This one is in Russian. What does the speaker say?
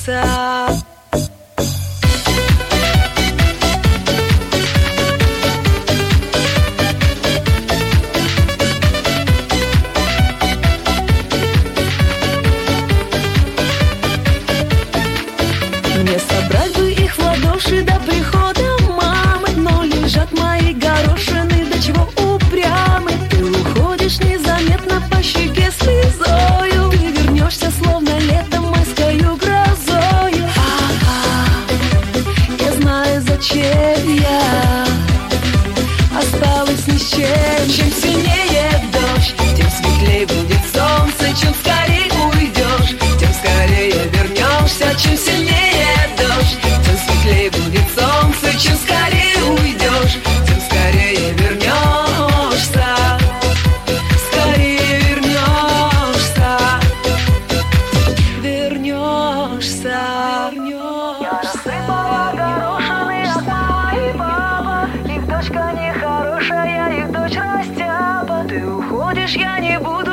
вернешься. Мне собрать бы их в ладоши до прихода мамы, но лежат мои горошины, до чего упрямы. Ты уходишь незаметно по щеке слезою, ты вернешься словно летом майскою грозою. Я знаю, зачем я осталась ни с чем. Чем сильнее дождь, тем светлее будет солнце. Чем скорее уйдешь, тем скорее вернешься. Чем сильнее дождь, тем светлее будет солнце. Чем скорее уйдешь, тем скорее вернешься. Скорее вернешься. Вернешься. Я рассыпала горошины от мама и папа. Их дочка нехорошая, их дочь растяпа. Ты уходишь, я не буду